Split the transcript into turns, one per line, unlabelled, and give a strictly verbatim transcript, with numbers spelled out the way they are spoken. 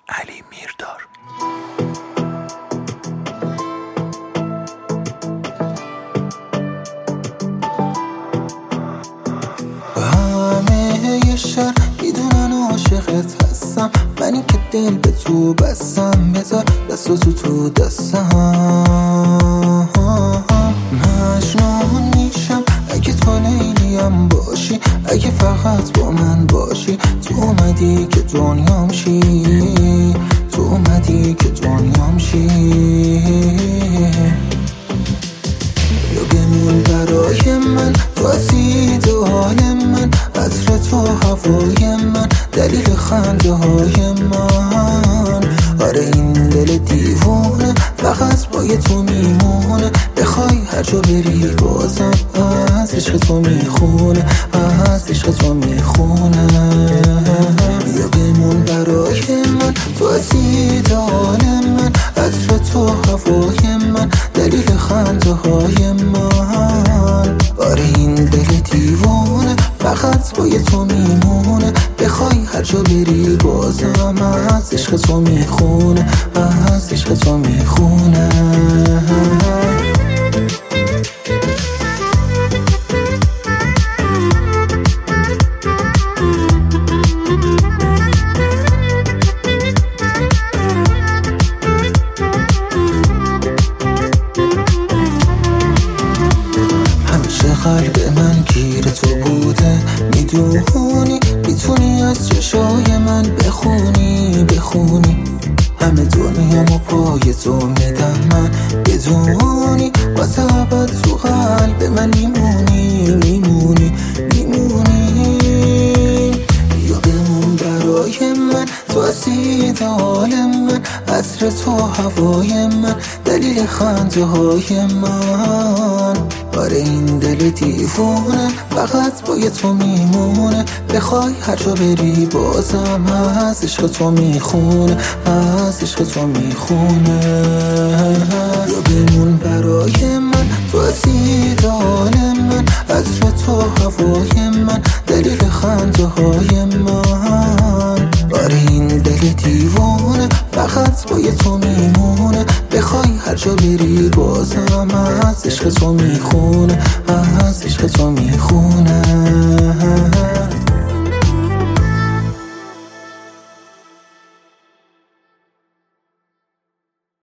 علی میردار.
همه یه شهر میدونن عاشقت هستم، منی که دل به تو بستم، بذار دست و تو تو دستم. مجنون میشم اگه تو لیلیم باشی، اگه فقط با من باشی. تو اومدی که دنیام شی، تو اومدی که دنیام شی. یا بمون برای من، تو اسید حال من، عطر تو هوای من، دلیل خنده های من. آره این دل دیوونه فقط با تو میمونه، بخوای هر جا بری بازم از عشق تو میخونه، از عشق تو میخونه. بیا بمون برای من، تو اسید حال من، عطر تو هوای من، دلیل خنده های من. آره این دل دیوونه فقط با تو میمونه، بخوای هر جا بری بازم از عشق تو میخونه، از عشق تو میخونه. قلب من گیر تو بوده، میدونی میتونی از چشای من بخونی بخونی. همه دنیامو پای تو میدم من، بدونی واسه ابد تو قلب من میمونی میمونی میمونی. یا بمون برای من، تو اسید حال من، عطر تو هوای من، دلیل خنده های من. آره این دل دیوونه فقط با تو میمونه، بخوای هر جا بری بازم از عشق تو میخونه، از عشق تو میخونه. یا بمون برای من، تو اسید حال من، عطر تو هوای من، دلیل خنده های من. آره این دل دیوونه فقط با تو میمونه، بخوای هر جا بری بازم از عشق تو میخونه، از عشق تو میخونه.